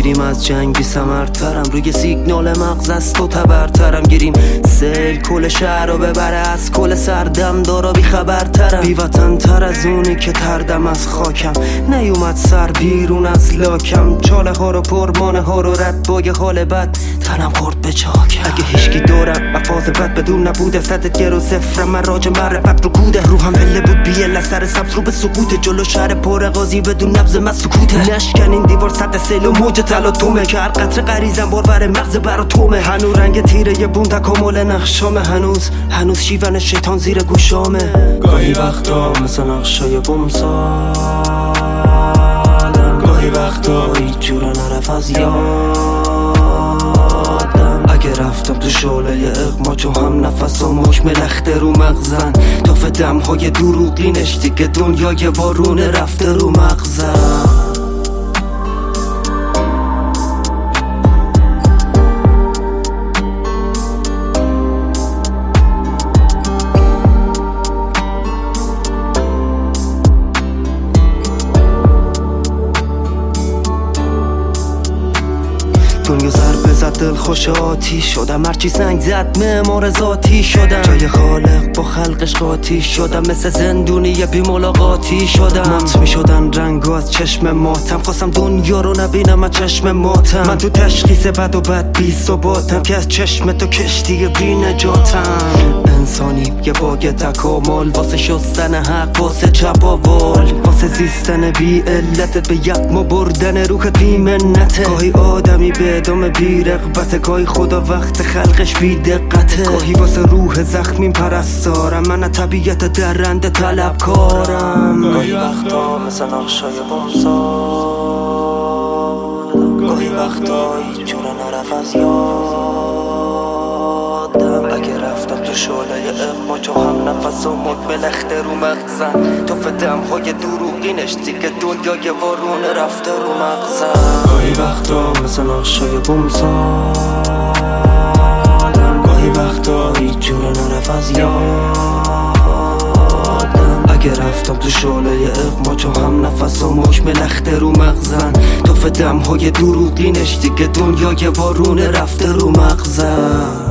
میریم از جنگی سمرترم، روی سیگنال مغز از تو تبرترم، گیریم سیل کل شهر رو ببره، از کل سردم دارا بی خبرترم، بی وطن تر از اونی که تردم از خاکم، نیومد سر بیرون از لاکم، چاله ها رو پرمانه ها رو رد بای حال بد تنم خورد به چاکم. اگه هیچکی دارم وفاز بد بدون نبوده، صدت گرو صفرم، من راج معرفت رو کوده، روحم هله بود بیل سر سبز رو به سکوته، جلو شهر پر غازی بدون نبض من سکوته، نشکن این دیوار سد سیل و موج تلاطمه، که هر قطره غریزم بارور مغز براتومه، هنو رنگ تیره بون تکامل نقشامه، هنوز شیون شیطان زیر گوشامه، گاهی وقتا مثل نقشای بومسالم، گاهی وقتا هیچ جور نرف از یادم، اگه رفتم تو شعله اغما چون هم نفس و مشم لخته رو مغزن، تا دمهای دروغینش دیگه دنیای وارونه رفته رو مغزم. دنیا ضربه زد دل خوش آتیش شدم، هرچی سنگ زد معمار ذاتی شدم، جای خالق با خلقش قاطی شدم، مثل زندونی بی ملاقاتی شدم، مات می شدن رنگو از چشم ماتم، خواستم دنیا رو نبینم از چشم ماتم، من تو تشخیص بد و بد بی ثباتم، که از چشم تو کشتی بی نجاتم، انسانی یه باگ تکامل، واسه شستن حق واسه چپاول، واسه زیستن بی علت، به یقم بردن روح بی منته، گاهی آدمی به ادامه بی رغبته، گاهی خدا وقت خلقش بی دقته، گاهی واسه روح زخمیم پرستارم، من طبیعت درنده طلبکارم، گاهی وقتا مثل نقشای بومسالم، گاهی وقتا هیچ جور نرف از یادم، اگه رفتم تو شعله اغما چون هم نفس و مد بلخته رو مغزن، تو دمهای دروغینش دیگه دنیای وارونه رفته رو مغزن، گاهی وقتا مثل نقشای بومسالم، گاهی وقتا هیچ جور نرف از یادم، اگه رفتم تو شعله اغما چون هم نفس و مشم لخته رو مغزن، تو دمهای دروغینش دیگه دنیای وارونه رفته رو مغزن.